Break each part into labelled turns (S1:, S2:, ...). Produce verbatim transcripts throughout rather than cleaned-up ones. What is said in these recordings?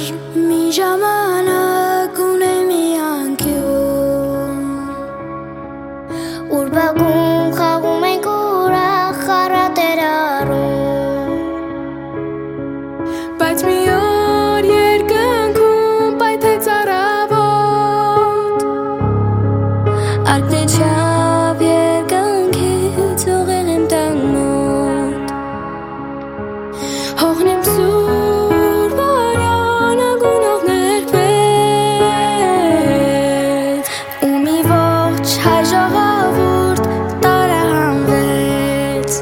S1: mi ժամանակ ունեմ մի անկյուն Ուր բակում խաղում ենք ուրախ խառատեր առում
S2: Բայց մի օր երկնքում պայթեց առավոտ
S1: Ակնեցավ երկնքից ուղիղ իմ տան մոտ
S2: Հողնեմ սուր վարյանը գունով ներկվեց
S1: Ու մի ողջ հայ ժողովուրդ տարահանվեց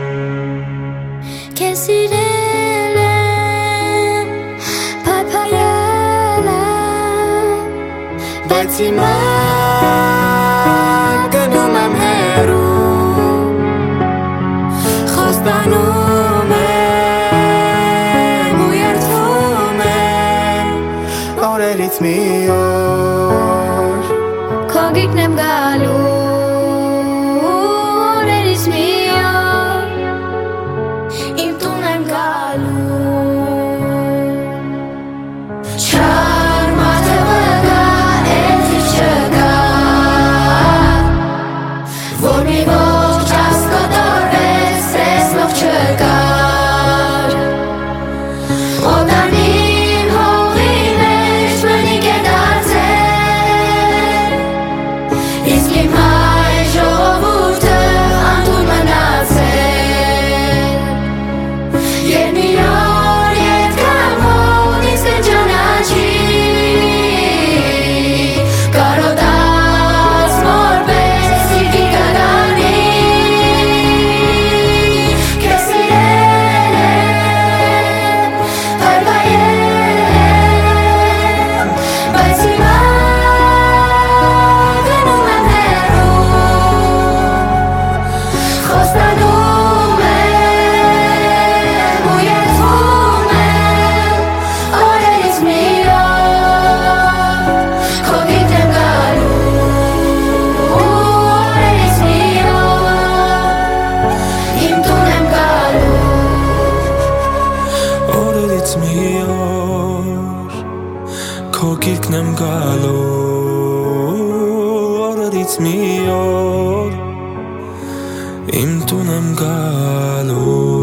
S1: Քեզ սիրել եմ, փափայել եմ
S3: Բայց հիմա գնում եմ հեռու Խոստանում եմ ու երդվում եմ Օրերից մի օր
S1: Քո գիրկն եմ գալու օրերից մի օր Իմ տուն եմ գալու Չար մարդը գա, էլի չգա Որ մի ողջ ասկոտորվեց, տեսնող չկար Օդանին հողի մեջ մնիկ է դարձել Իսկ իմ հայ ժողովուրդը անդուր մնացել Երբ մի օր ետ կամոտ ինձ կճանաչի Կարոտած որպես իրկի կգանի Քեզ սիրել եմ, փրկայել եմ Բայց հիմա գնում եմ հեռու Խոստանում եմ ու երդվում եմ Օրերից մի օր Քո գիրկն եմ գալու Օրերից մի օր Իմ տուն եմ գալու
S3: Օրերից մի օր Քո գիրկն եմ գալու Օրերից մի օր Իմ տուն եմ գալու